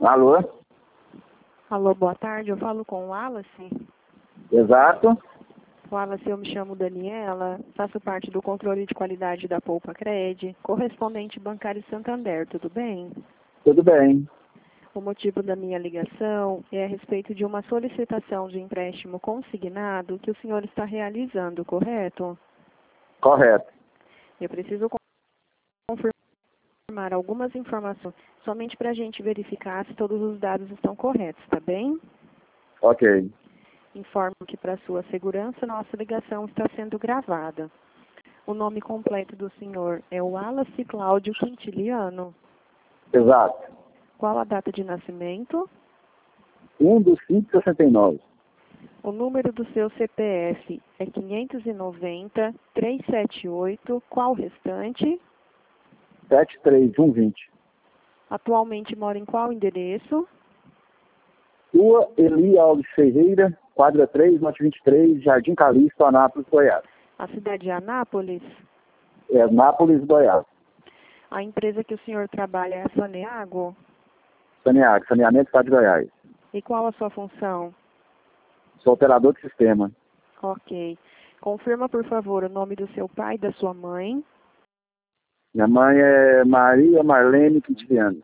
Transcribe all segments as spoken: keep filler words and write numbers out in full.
Alô? Alô, boa tarde. Eu falo com o Wallace. Exato. Wallace, eu me chamo Daniela, faço parte do controle de qualidade da Poupa Cred, correspondente bancário Santander, tudo bem? Tudo bem. O motivo da minha ligação é a respeito de uma solicitação de empréstimo consignado que o senhor está realizando, correto? Correto. Eu preciso confirmar algumas informações, somente para a gente verificar se todos os dados estão corretos, tá bem? Ok. Informo que, para sua segurança, nossa ligação está sendo gravada. O nome completo do senhor é Wallace Cláudio Quintiliano. Exato. Qual a data de nascimento? um do cinco de sessenta e nove. O número do seu C P F é quinhentos e noventa, trezentos e setenta e oito. Qual o restante? sete três um vinte. Atualmente mora em qual endereço? Rua Eli Alves Ferreira, quadra três, lote vinte e três, Jardim Calixto, Anápolis, Goiás. A cidade de Anápolis. É Anápolis, Goiás. A empresa que o senhor trabalha é a Saneago? Saneago, saneamento do estado de Goiás. E qual a sua função? Sou operador de sistema. Ok. Confirma, por favor, o nome do seu pai e da sua mãe. Minha mãe é Maria Marlene Quintiliano.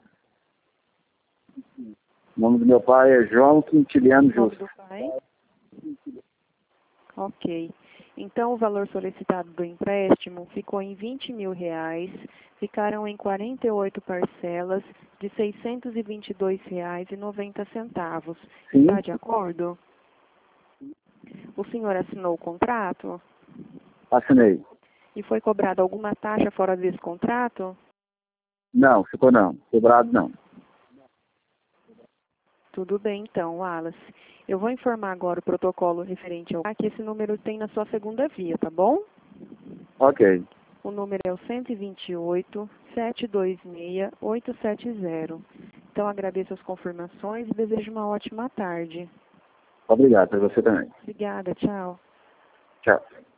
O nome do meu pai é João Quintiliano O nome Justo. do pai? Ok. Então, o valor solicitado do empréstimo ficou em vinte mil reais, ficaram em quarenta e oito parcelas de seiscentos e vinte e dois reais e noventa centavos. Sim. Está de acordo? O senhor assinou o contrato? Assinei. E foi cobrada alguma taxa fora desse contrato? Não, ficou não. Quebrado não. Tudo bem, então, Wallace. Eu vou informar agora o protocolo referente ao que esse número tem na sua segunda via, tá bom? Ok. O número é o cento e vinte e oito, sete dois seis, oito sete zero. Então, agradeço as confirmações e desejo uma ótima tarde. Obrigado, para você também. Obrigada, tchau. Tchau.